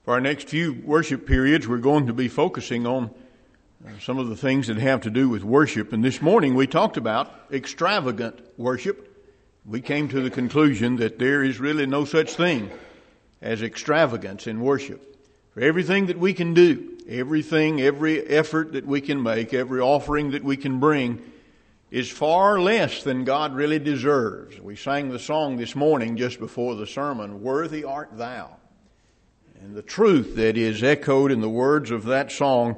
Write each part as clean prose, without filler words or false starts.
For our next few worship periods, we're going to be focusing on some of the things that have to do with worship. And this morning we talked about extravagant worship. We came to the conclusion that there is really no such thing as extravagance in worship. For everything that we can do, every effort that we can make, every offering that we can bring is far less than God really deserves. We sang the song this morning just before the sermon, "Worthy art thou." And the truth that is echoed in the words of that song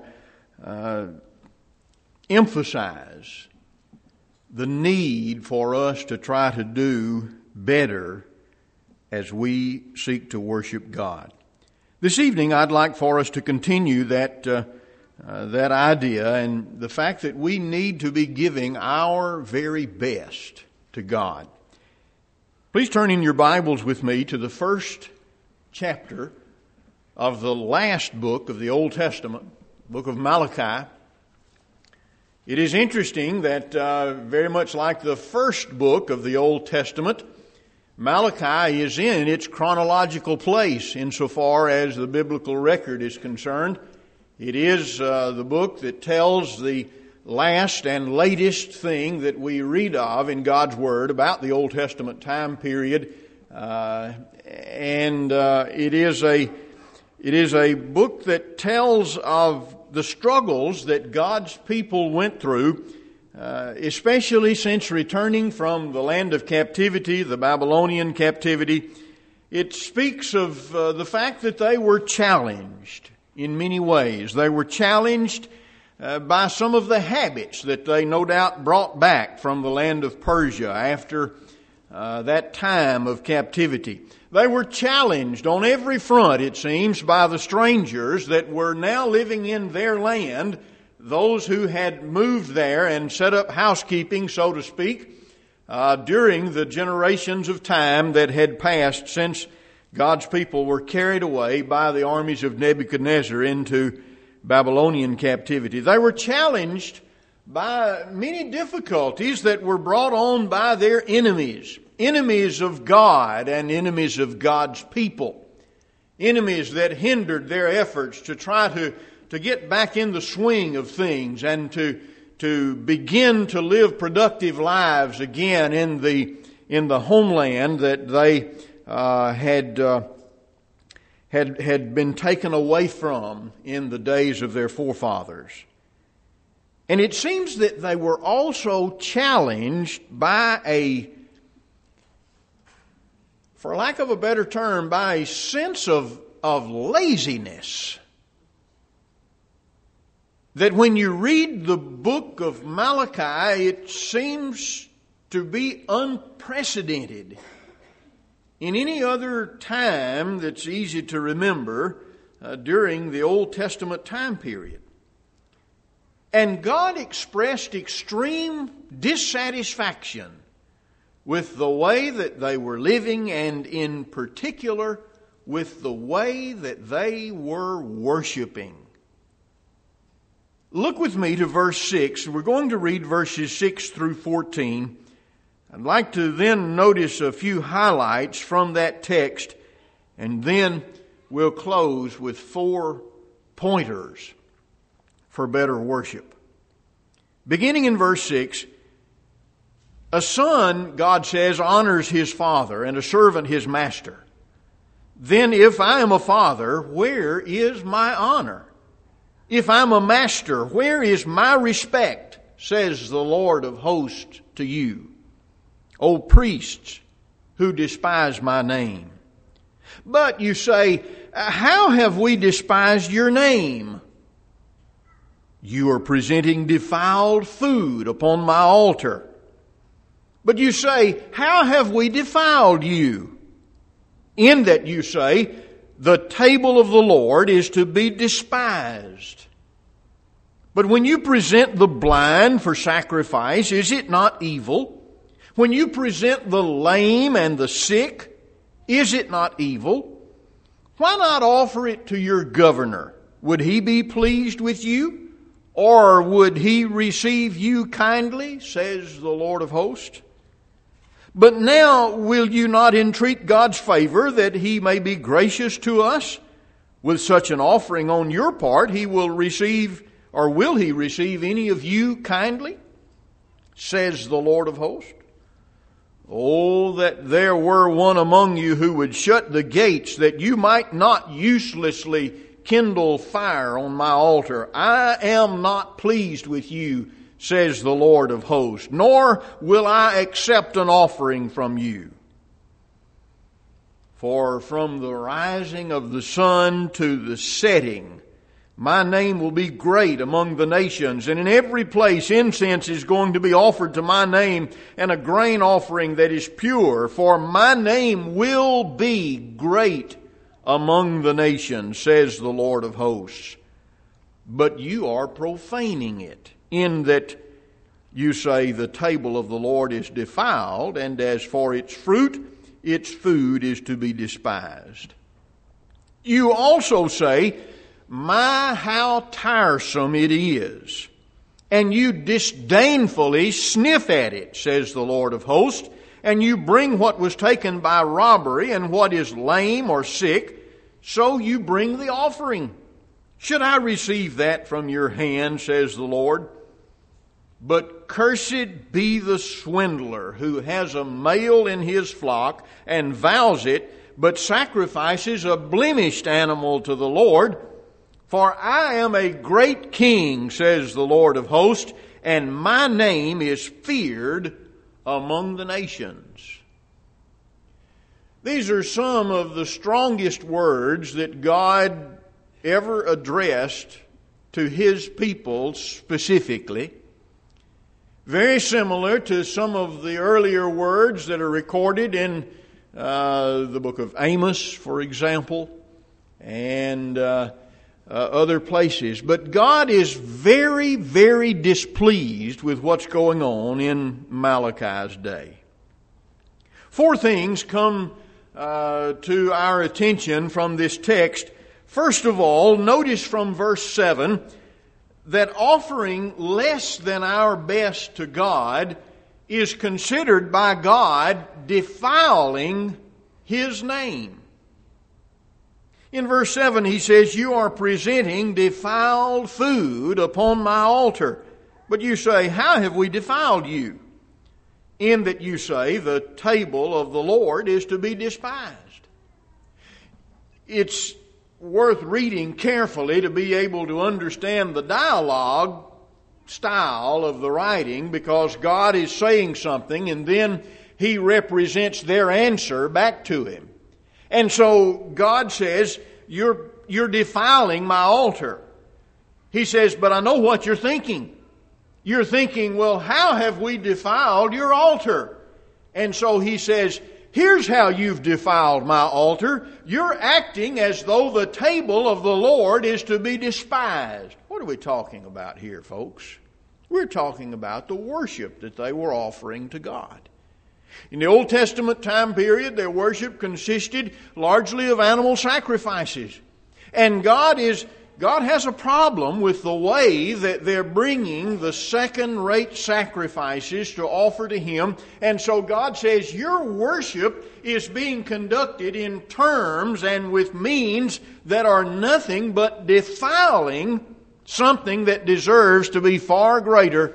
emphasize the need for us to try to do better as we seek to worship God. This evening I'd like for us to continue that idea and the fact that we need to be giving our very best to God. Please turn in your Bibles with me to the first chapter of the last book of the Old Testament, book of Malachi. It is interesting that very much like the first book of the Old Testament, Malachi is in its chronological place insofar as the biblical record is concerned. It is the book that tells the last and latest thing that we read of in God's Word about the Old Testament time period. It is a book that tells of the struggles that God's people went through, especially since returning from the land of captivity, the Babylonian captivity. It speaks of the fact that they were challenged in many ways. They were challenged by some of the habits that they no doubt brought back from the land of Persia after that time of captivity. They were challenged on every front, it seems, by the strangers that were now living in their land, those who had moved there and set up housekeeping, so to speak, during the generations of time that had passed since God's people were carried away by the armies of Nebuchadnezzar into Babylonian captivity. They were challenged by many difficulties that were brought on by their enemies. Enemies of God and enemies of God's people. Enemies that hindered their efforts to try to get back in the swing of things and to begin to live productive lives again in the homeland that they had been taken away from in the days of their forefathers. And it seems that they were also challenged by for lack of a better term, by a sense of laziness. That when you read the book of Malachi, it seems to be unprecedented. In any other time that's easy to remember during the Old Testament time period. And God expressed extreme dissatisfaction with the way that they were living and in particular with the way that they were worshiping. Look with me to verse 6. We're going to read verses 6 through 14. I'd like to then notice a few highlights from that text, and then we'll close with 4 pointers for better worship. Beginning in verse 6, a son, God says, honors his father, and a servant his master. Then if I am a father, where is my honor? If I'm a master, where is my respect, says the Lord of hosts to you, O priests who despise my name? But you say, how have we despised your name? You are presenting defiled food upon my altar. But you say, how have we defiled you? In that you say, the table of the Lord is to be despised. But when you present the blind for sacrifice, is it not evil? When you present the lame and the sick, is it not evil? Why not offer it to your governor? Would he be pleased with you? Or would he receive you kindly, says the Lord of hosts? But now will you not entreat God's favor that he may be gracious to us? With such an offering on your part, he will receive, or will he receive any of you kindly? Says the Lord of hosts. Oh, that there were one among you who would shut the gates, that you might not uselessly kindle fire on my altar. I am not pleased with you, says the Lord of hosts, nor will I accept an offering from you. For from the rising of the sun to the setting, my name will be great among the nations, and in every place incense is going to be offered to my name, and a grain offering that is pure, for my name will be great among the nations, says the Lord of hosts. But you are profaning it, in that you say the table of the Lord is defiled, and as for its fruit, its food is to be despised. You also say, my, how tiresome it is. And you disdainfully sniff at it, says the Lord of hosts, and you bring what was taken by robbery and what is lame or sick, so you bring the offering. Should I receive that from your hand, says the Lord? But cursed be the swindler who has a male in his flock and vows it, but sacrifices a blemished animal to the Lord. For I am a great king, says the Lord of hosts, and my name is feared among the nations. These are some of the strongest words that God ever addressed to His people specifically. Very similar to some of the earlier words that are recorded in the book of Amos, for example, and other places. But God is very, very displeased with what's going on in Malachi's day. Four things come to our attention from this text. First of all, notice from verse 7 that offering less than our best to God is considered by God defiling His name. In verse 7 he says, you are presenting defiled food upon my altar. But you say, how have we defiled you? In that you say, the table of the Lord is to be despised. It's worth reading carefully to be able to understand the dialogue style of the writing, because God is saying something and then He represents their answer back to Him. And so God says, you're defiling my altar. He says, but I know what you're thinking. You're thinking, well, how have we defiled your altar? And so He says, here's how you've defiled my altar. You're acting as though the table of the Lord is to be despised. What are we talking about here, folks? We're talking about the worship that they were offering to God. In the Old Testament time period, their worship consisted largely of animal sacrifices. And God has a problem with the way that they're bringing the second-rate sacrifices to offer to Him. And so God says, your worship is being conducted in terms and with means that are nothing but defiling something that deserves to be far greater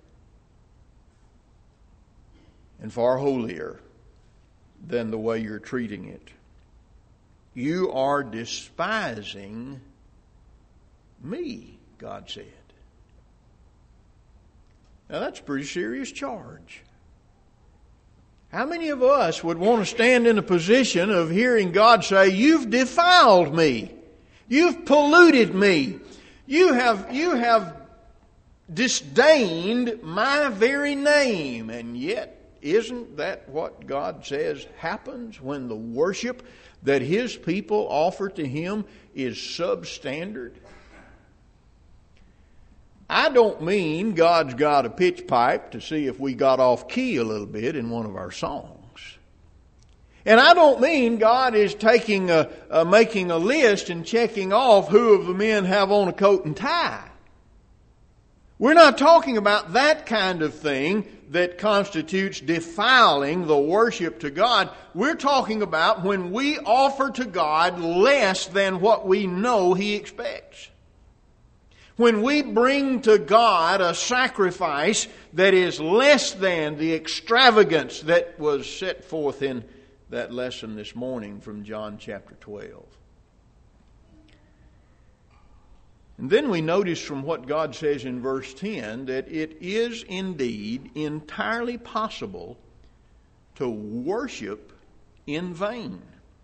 and far holier than the way you're treating it. You are despising me, God said. Now that's a pretty serious charge. How many of us would want to stand in a position of hearing God say, you've defiled me. You've polluted me. You have disdained my very name. And yet, isn't that what God says happens when the worship that His people offer to Him is substandard? I don't mean God's got a pitch pipe to see if we got off key a little bit in one of our songs. And I don't mean God is making a list and checking off who of the men have on a coat and tie. We're not talking about that kind of thing that constitutes defiling the worship to God. We're talking about when we offer to God less than what we know He expects. When we bring to God a sacrifice that is less than the extravagance that was set forth in that lesson this morning from John chapter 12. And then we notice from what God says in verse 10 that it is indeed entirely possible to worship in vain.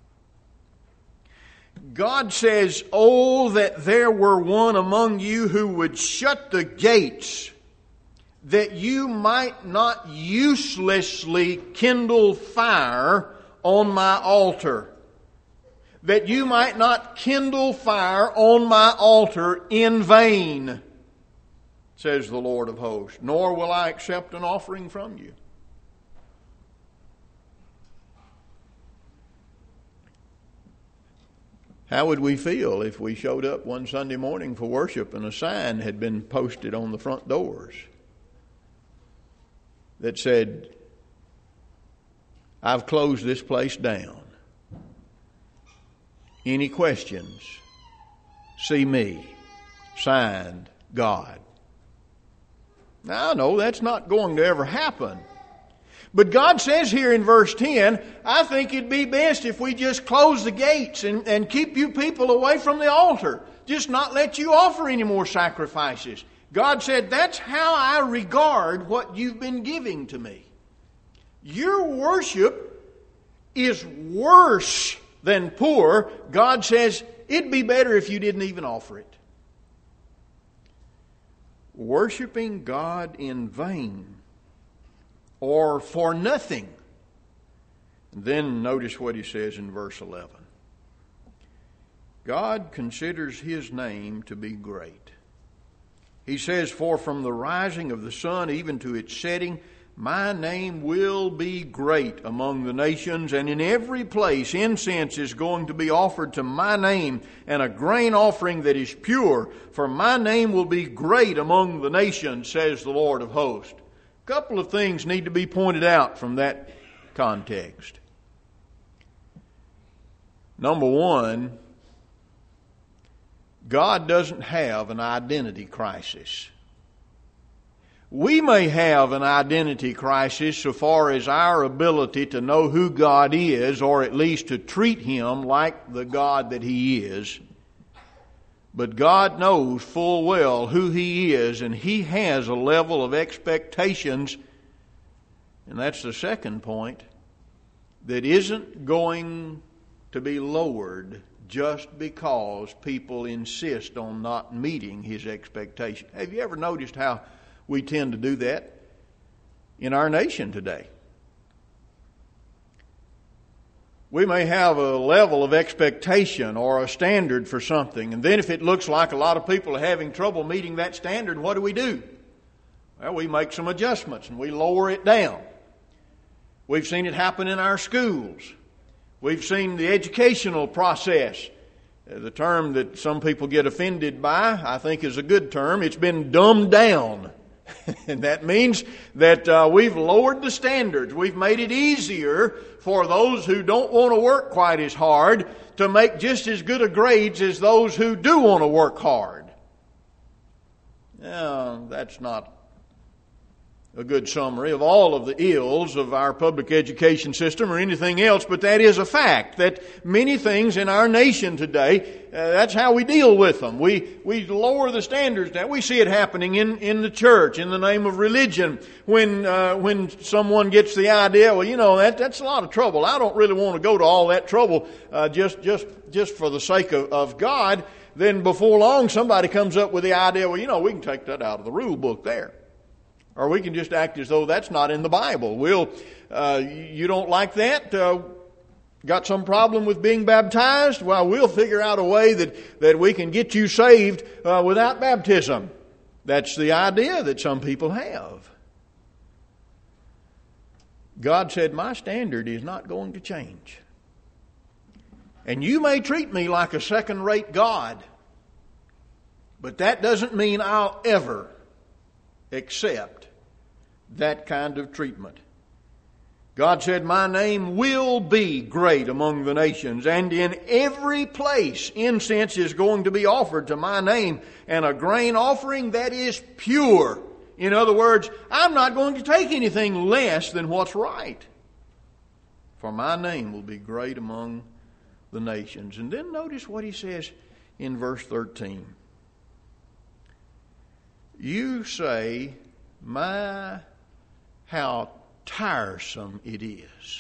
God says, "Oh, that there were one among you who would shut the gates, that you might not uselessly kindle fire on my altar." That you might not kindle fire on my altar in vain, says the Lord of hosts, nor will I accept an offering from you. How would we feel if we showed up one Sunday morning for worship and a sign had been posted on the front doors that said, "I've closed this place down. Any questions? See me. Signed, God." Now, I know that's not going to ever happen. But God says here in verse 10, I think it'd be best if we just close the gates and keep you people away from the altar. Just not let you offer any more sacrifices. God said, that's how I regard what you've been giving to me. Your worship is worse than poor. God says, it'd be better if you didn't even offer it. Worshiping God in vain or for nothing. And then notice what he says in verse 11. God considers His name to be great. He says, "For from the rising of the sun even to its setting, my name will be great among the nations, and in every place incense is going to be offered to my name, and a grain offering that is pure. For my name will be great among the nations, says the Lord of hosts." A couple of things need to be pointed out from that context. Number one, God doesn't have an identity crisis. We may have an identity crisis so far as our ability to know who God is, or at least to treat Him like the God that He is. But God knows full well who He is, and He has a level of expectations, and that's the second point, that isn't going to be lowered just because people insist on not meeting His expectation. Have you ever noticed how we tend to do that in our nation today? We may have a level of expectation or a standard for something, and then if it looks like a lot of people are having trouble meeting that standard, what do? Well, we make some adjustments and we lower it down. We've seen it happen in our schools. We've seen the educational process. The term that some people get offended by, I think, is a good term. It's been dumbed down. And that means that we've lowered the standards. We've made it easier for those who don't want to work quite as hard to make just as good a grades as those who do want to work hard. Now, that's not a good summary of all of the ills of our public education system or anything else, but that is a fact that many things in our nation today, that's how we deal with them. We lower the standards down. We see it happening in the church in the name of religion when someone gets the idea, well, that's a lot of trouble. I don't really want to go to all that trouble just for the sake of God. Then before long somebody comes up with the idea, we can take that out of the rule book there. Or we can just act as though that's not in the Bible. You don't like that? Got some problem with being baptized? Well, we'll figure out a way that we can get you saved without baptism. That's the idea that some people have. God said, my standard is not going to change. And you may treat me like a second-rate God, but that doesn't mean I'll ever accept that kind of treatment. God said, my name will be great among the nations, and in every place incense is going to be offered to my name, and a grain offering that is pure. In other words, I'm not going to take anything less than what's right. For my name will be great among the nations. And then notice what he says in verse 13. You say, my, how tiresome it is.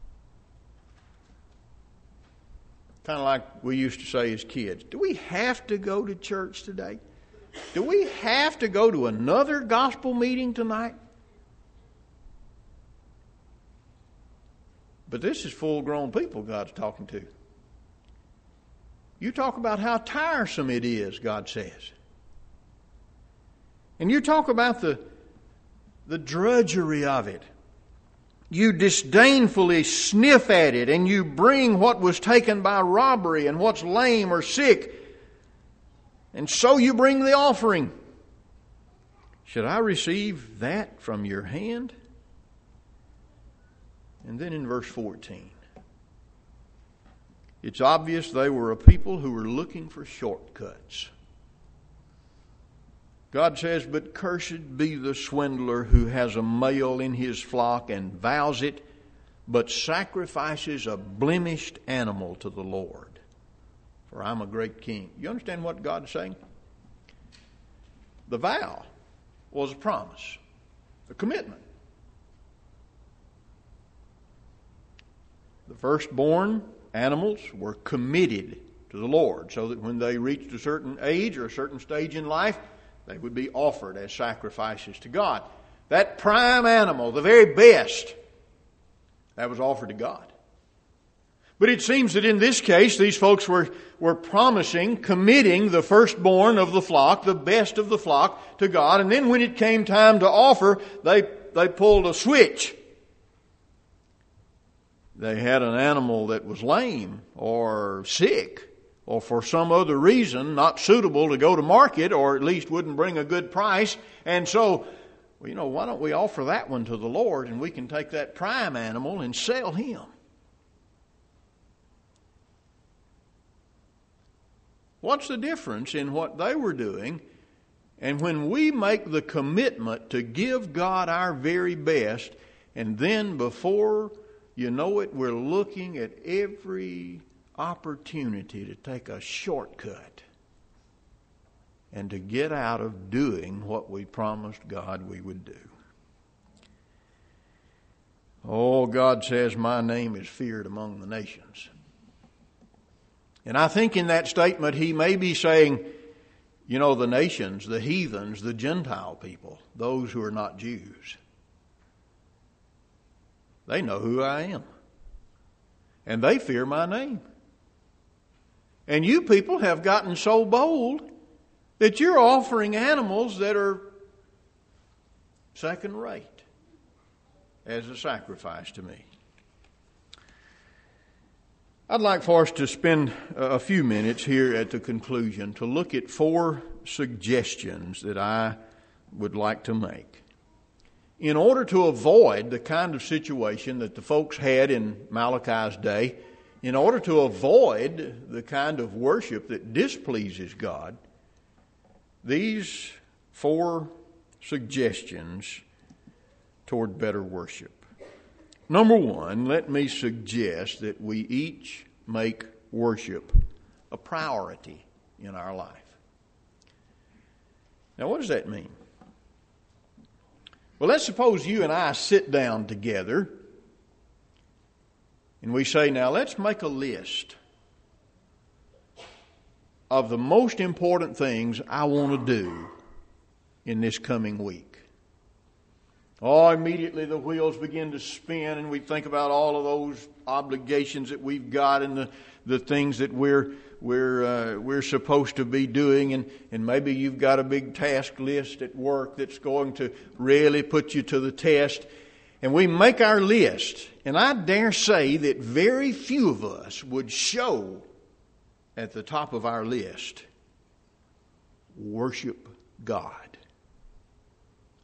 Kind of like we used to say as kids. Do we have to go to church today? Do we have to go to another gospel meeting tonight? But this is full-grown people God's talking to. You talk about how tiresome it is, God says. And you talk about the drudgery of it. You disdainfully sniff at it, and you bring what was taken by robbery and what's lame or sick, and so you bring the offering. Should I receive that from your hand? And then in verse 14, it's obvious they were a people who were looking for shortcuts. God says, but cursed be the swindler who has a male in his flock and vows it, but sacrifices a blemished animal to the Lord. For I'm a great king. You understand what God's saying? The vow was a promise, a commitment. The firstborn animals were committed to the Lord so that when they reached a certain age or a certain stage in life, they would be offered as sacrifices to God. That prime animal, the very best, that was offered to God. But it seems that in this case, these folks were promising, committing the firstborn of the flock, the best of the flock, to God. And then when it came time to offer, they pulled a switch. They had an animal that was lame or sick or for some other reason not suitable to go to market, or at least wouldn't bring a good price. And so, why don't we offer that one to the Lord, and we can take that prime animal and sell him. What's the difference in what they were doing and when we make the commitment to give God our very best, and then before you know it, we're looking at every opportunity to take a shortcut and to get out of doing what we promised God we would do. Oh, God says, my name is feared among the nations. And I think in that statement he may be saying, the nations, the heathens, the Gentile people, those who are not Jews. They know who I am. And they fear my name. And you people have gotten so bold that you're offering animals that are second rate as a sacrifice to me. I'd like for us to spend a few minutes here at the conclusion to look at 4 suggestions that I would like to make. In order to avoid the kind of situation that the folks had in Malachi's day, in order to avoid the kind of worship that displeases God, these 4 suggestions toward better worship. Number 1, let me suggest that we each make worship a priority in our life. Now, what does that mean? Well, let's suppose you and I sit down together and we say, now let's make a list of the most important things I want to do in this coming week. Oh, immediately the wheels begin to spin and we think about all of those obligations that we've got and the things that we're supposed to be doing, and maybe you've got a big task list at work that's going to really put you to the test. And we make our list, and I dare say that very few of us would show at the top of our list, worship God.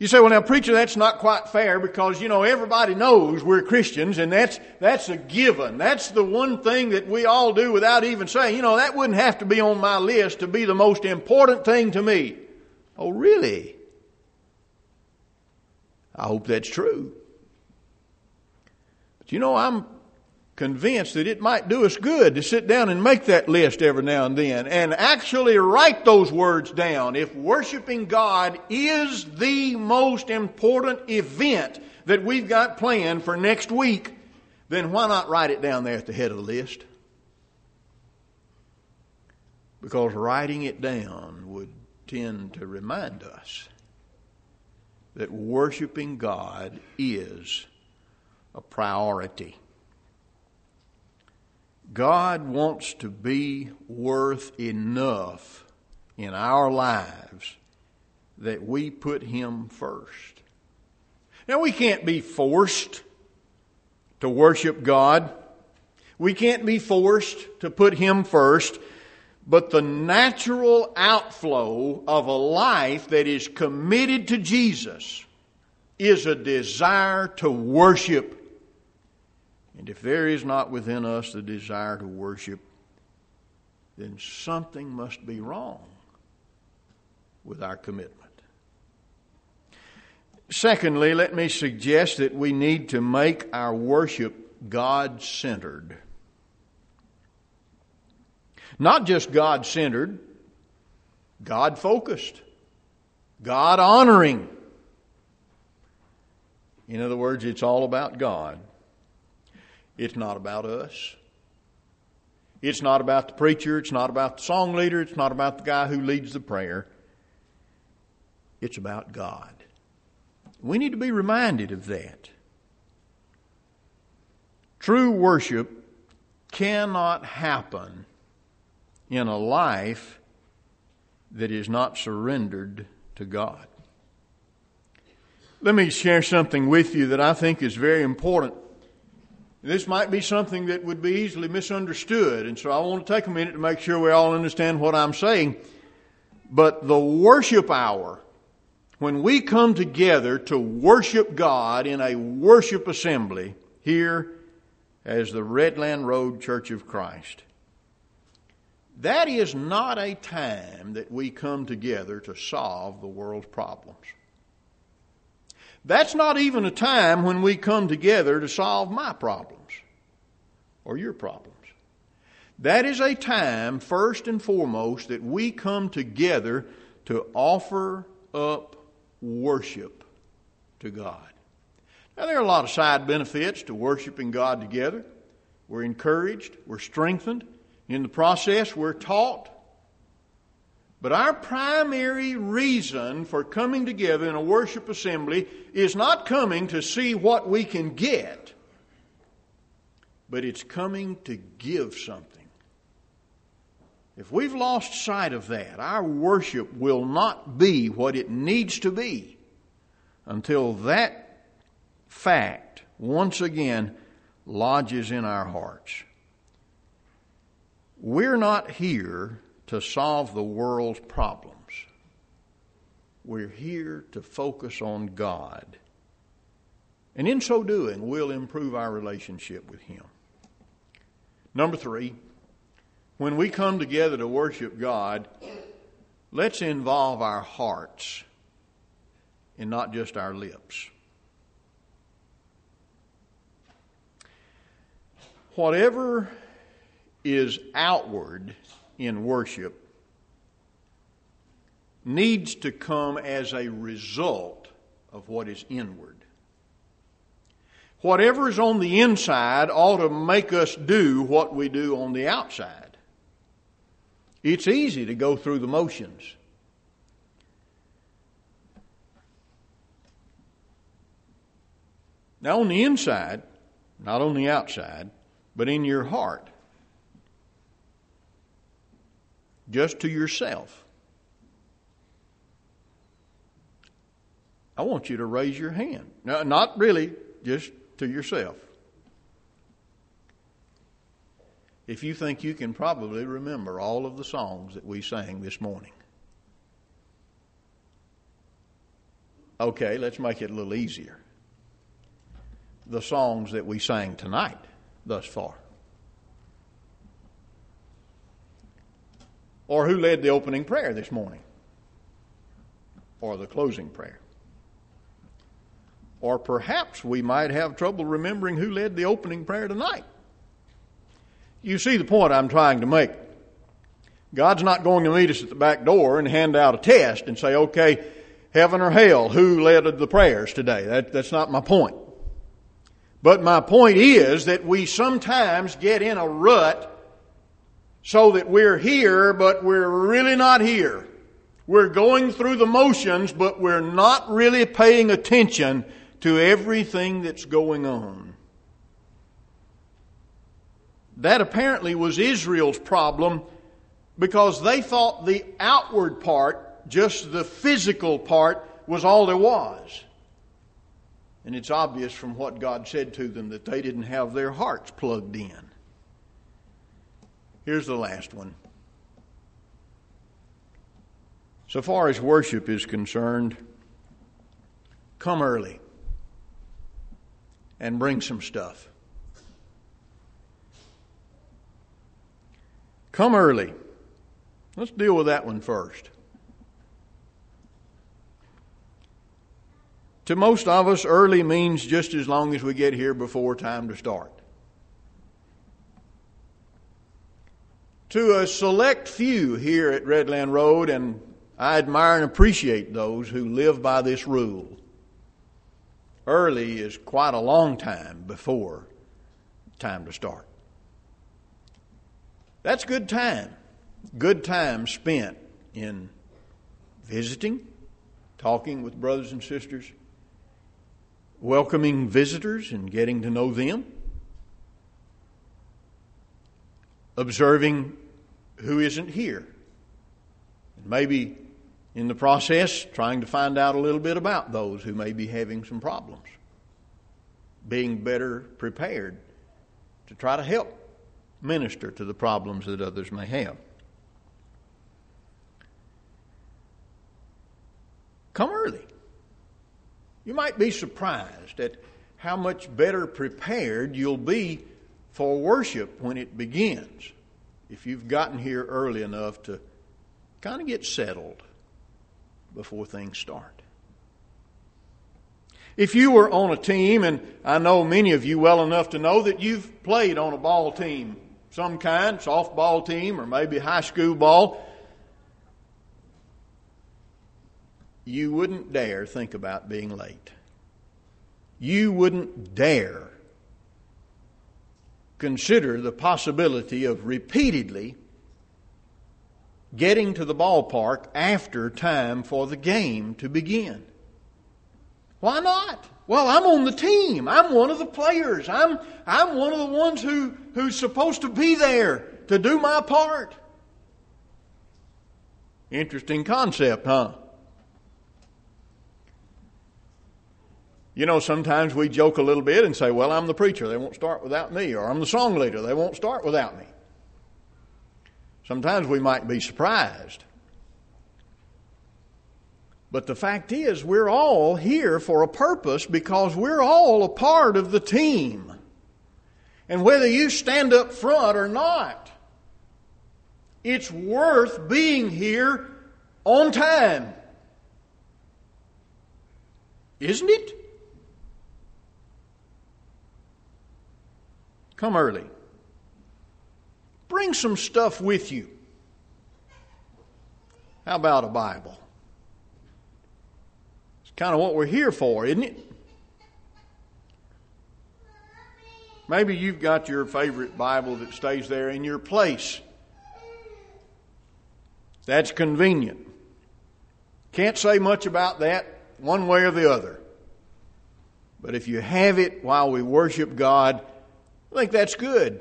You say, well, now, preacher, that's not quite fair because, everybody knows we're Christians and that's a given. That's the one thing that we all do without even saying, that wouldn't have to be on my list to be the most important thing to me. Oh, really? I hope that's true. But I'm convinced that it might do us good to sit down and make that list every now and then and actually write those words down. If worshiping God is the most important event that we've got planned for next week, then why not write it down there at the head of the list? Because writing it down would tend to remind us that worshiping God is a priority. God wants to be worth enough in our lives that we put Him first. Now, we can't be forced to worship God. We can't be forced to put Him first. But the natural outflow of a life that is committed to Jesus is a desire to worship. And if there is not within us the desire to worship, then something must be wrong with our commitment. Secondly, let me suggest that we need to make our worship God-centered. Not just God-centered, God-focused, God-honoring. In other words, it's all about God. It's not about us. It's not about the preacher. It's not about the song leader. It's not about the guy who leads the prayer. It's about God. We need to be reminded of that. True worship cannot happen in a life that is not surrendered to God. Let me share something with you that I think is very important. This might be something that would be easily misunderstood, and so I want to take a minute to make sure we all understand what I'm saying. But the worship hour, when we come together to worship God in a worship assembly here as the Redland Road Church of Christ, that is not a time that we come together to solve the world's problems. That's not even a time when we come together to solve my problems or your problems. That is a time, first and foremost, that we come together to offer up worship to God. Now, there are a lot of side benefits to worshiping God together. We're encouraged, we're strengthened. In the process, we're taught. But our primary reason for coming together in a worship assembly is not coming to see what we can get, but it's coming to give something. If we've lost sight of that, our worship will not be what it needs to be until that fact once again lodges in our hearts. We're not here to solve the world's problems. We're here to focus on God. And in so doing, we'll improve our relationship with Him. Number 3, when we come together to worship God, let's involve our hearts and not just our lips. Whatever is outward in worship needs to come as a result of what is inward. Whatever is on the inside ought to make us do what we do on the outside. It's easy to go through the motions. Now, on the inside, not on the outside, but in your heart, just to yourself, I want you to raise your hand. No, not really, just to yourself. If you think you can probably remember all of the songs that we sang this morning. Okay, let's make it a little easier. The songs that we sang tonight thus far. Or who led the opening prayer this morning? Or the closing prayer? Or perhaps we might have trouble remembering who led the opening prayer tonight. You see the point I'm trying to make. God's not going to meet us at the back door and hand out a test and say, okay, heaven or hell, who led the prayers today? That's not my point. But my point is that we sometimes get in a rut so that we're here, but we're really not here. We're going through the motions, but we're not really paying attention to everything that's going on. That apparently was Israel's problem, because they thought the outward part, just the physical part, was all there was. And it's obvious from what God said to them that they didn't have their hearts plugged in. Here's the last one. So far as worship is concerned, come early and bring some stuff. Come early. Let's deal with that one first. To most of us, early means just as long as we get here before time to start. To a select few here at Redland Road, and I admire and appreciate those who live by this rule, early is quite a long time before time to start. That's good time. Good time spent in visiting, talking with brothers and sisters, welcoming visitors and getting to know them, observing who isn't here, and maybe in the process trying to find out a little bit about those who may be having some problems, being better prepared to try to help minister to the problems that others may have. Come early. You might be surprised at how much better prepared you'll be for worship when it begins if you've gotten here early enough to kind of get settled before things start. If you were on a team, and I know many of you well enough to know that you've played on a ball team, some kind, softball team or maybe high school ball, you wouldn't dare think about being late. You wouldn't dare consider the possibility of repeatedly getting to the ballpark after time for the game to begin. Why not? Well, I'm on the team. I'm one of the players. I'm one of the ones who's supposed to be there to do my part. Interesting concept, huh? You know, sometimes we joke a little bit and say, well, I'm the preacher. They won't start without me. Or I'm the song leader. They won't start without me. Sometimes we might be surprised. But the fact is, we're all here for a purpose because we're all a part of the team. And whether you stand up front or not, it's worth being here on time. Isn't it? Come early. Bring some stuff with you. How about a Bible? It's kind of what we're here for, isn't it? Maybe you've got your favorite Bible that stays there in your place. That's convenient. Can't say much about that one way or the other. But if you have it while we worship God, I think that's good.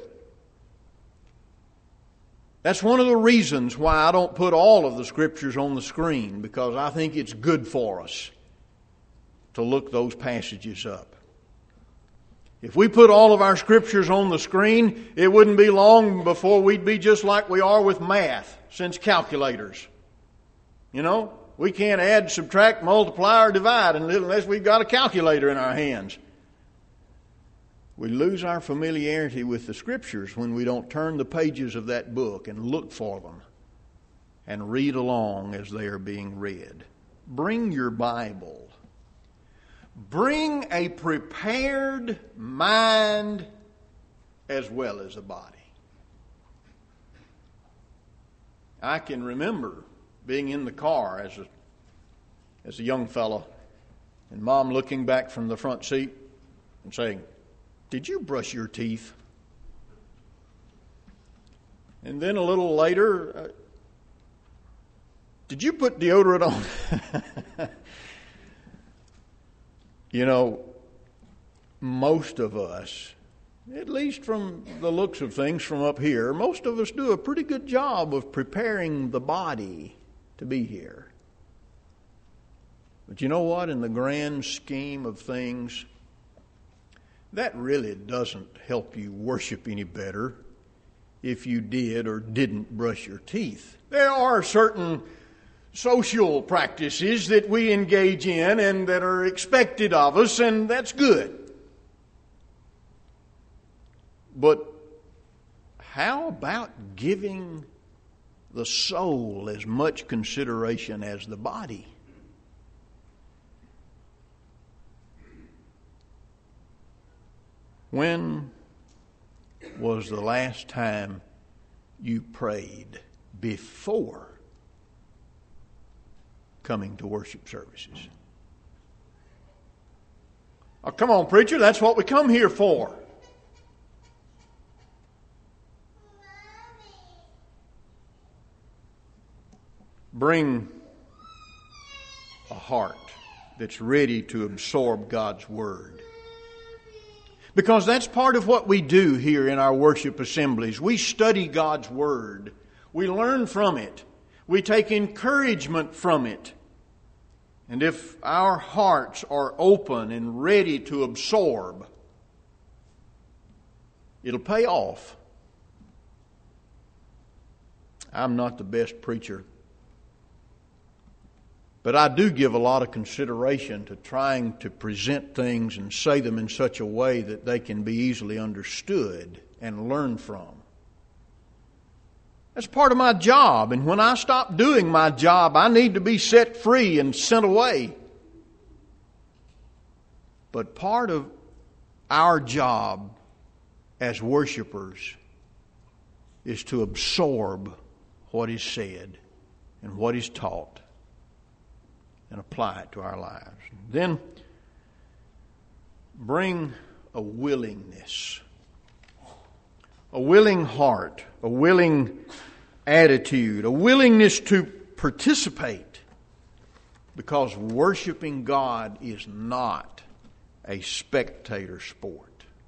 That's one of the reasons why I don't put all of the scriptures on the screen, because I think it's good for us to look those passages up. If we put all of our scriptures on the screen, it wouldn't be long before we'd be just like we are with math, since calculators. You know, We can't add, subtract, multiply, or divide unless we've got a calculator in our hands. We lose our familiarity with the Scriptures when we don't turn the pages of that book and look for them and read along as they are being read. Bring your Bible. Bring a prepared mind as well as a body. I can remember being in the car as a young fellow and Mom looking back from the front seat and saying, "Did you brush your teeth?" And then a little later, "Did you put deodorant on?" You know, most of us, at least from the looks of things from up here, most of us do a pretty good job of preparing the body to be here. But you know what? In the grand scheme of things, that really doesn't help you worship any better if you did or didn't brush your teeth. There are certain social practices that we engage in and that are expected of us, and that's good. But how about giving the soul as much consideration as the body? When was the last time you prayed before coming to worship services? Oh, come on, preacher, that's what we come here for. Bring a heart that's ready to absorb God's Word. Because that's part of what we do here in our worship assemblies. We study God's Word. We learn from it. We take encouragement from it. And if our hearts are open and ready to absorb, it'll pay off. I'm not the best preacher, but I do give a lot of consideration to trying to present things and say them in such a way that they can be easily understood and learned from. That's part of my job, and when I stop doing my job, I need to be set free and sent away. But part of our job as worshipers is to absorb what is said and what is taught and apply it to our lives. Then bring a willingness, a willing heart, a willing attitude, a willingness to participate, because worshiping God is not a spectator sport.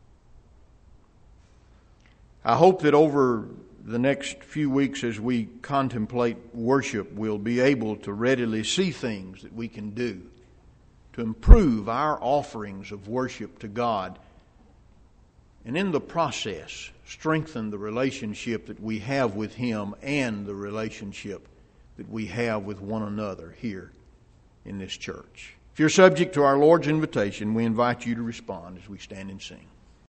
I hope that over the next few weeks as we contemplate worship, we'll be able to readily see things that we can do to improve our offerings of worship to God, and in the process strengthen the relationship that we have with Him and the relationship that we have with one another here in this church. If you're subject to our Lord's invitation, we invite you to respond as we stand and sing.